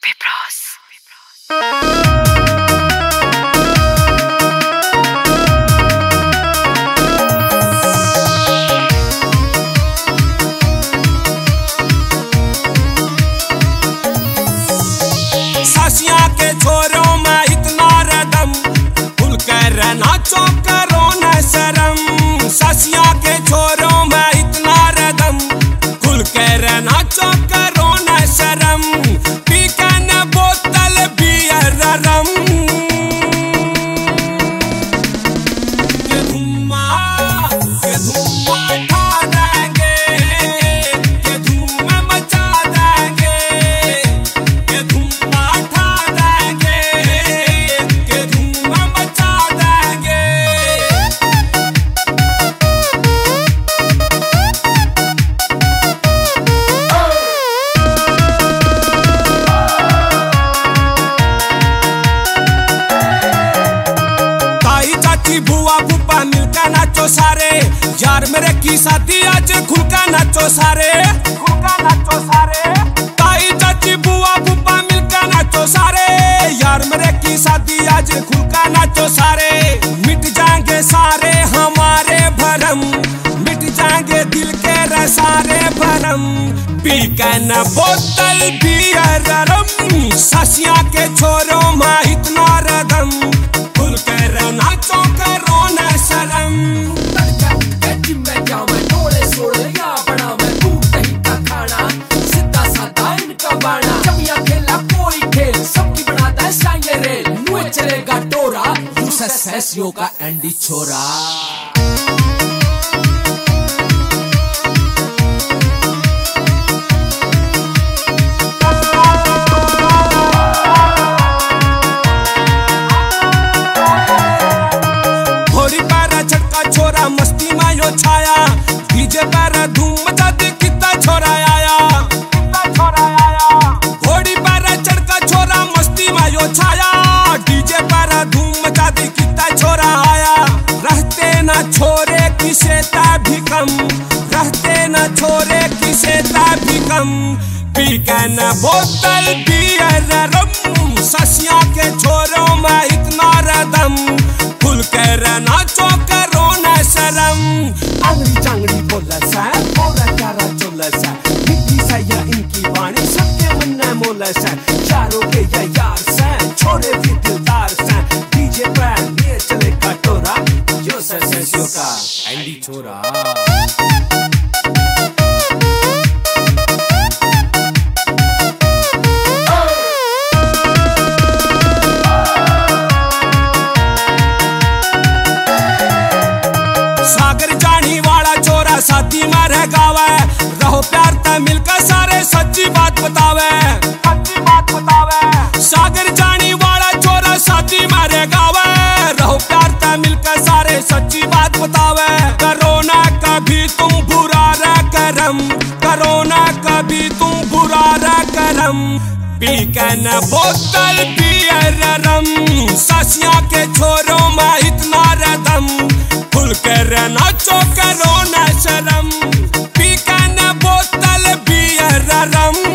सासिया के छोरों में इतना रदम, खुल कर नाचो करो न शर्म। सासिया के छोरों में इतना रदम, खुल कर नाचो करो न शर्म। पी के न बोतल बियर रम, के धुम्मा उठा देंगे, के धूम मचा देंगे, के धुम्मा उठा देंगे, के धूम मचा देंगे। ताई चाची बुआ फूफा मिलकर नाचो सारे, यार मेरे की शादी आज खुलकर नाचो सारे, खुलकर नाचो सारे। ताई चाची बुआ फूफा मिलकर नाचो सारे, यार मेरे की शादी आज खुलकर नाचो सारे। मिट जाएंगे सारे हमारे भरम, मिट जाएंगे दिल के सारे भरम। पी के न बोतल बियर रम, सासिया के छोरों में इतना रदम, खुल कर नाचो करो न शर्म। चलेगा टोरा यूसस का एंडी छोरा। घोड़ी पर झटका छोरा मस्ती में यो छाया, डीजे पर धूम मचा दे कितना छोरा आया, कितना छोरा आया। घोड़ी पर झटका छोरा मस्ती में यो छाया, डीजे पर धूम मचा दे कितना छोरा आया। रहते न छोरे किसे ता भी कम, रहते न छोरे किसे ता भी कम। पी के न बोतल बियर रम, सासिया के छोरों में इतना रदम, खुल कर नाचो करो न शर्म। अंगड़ी चांगड़ी बोला सा, बोला चारा चोला सा, मिट्टी सा या इनकी वाणी सबके मन में मोला सा। चारों के या यार सा, छोरे भी दिलदार सा। डीजे पर ये चले कटोरा, यो ससो का एंडी छोरा। सागर जानी वाला छोरा शादी में रह गावे, रहो प्यार ते मिलकर सारे सच्ची बात बतावे, सच्ची बात बतावे। सागर जानी वाला छोरा शादी में रह गावे, रहो प्यार ते मिलकर सारे सच्ची बात बतावे। करो ना कभी तुम बुरा रे करम, करो ना कभी तुम बुरा रे करम। पी के न बोतल बियर रम, सासिया के छोरों में इतना रदम, खुल कर नाचो करो न शर्म। पी के न बोतल बियर रम,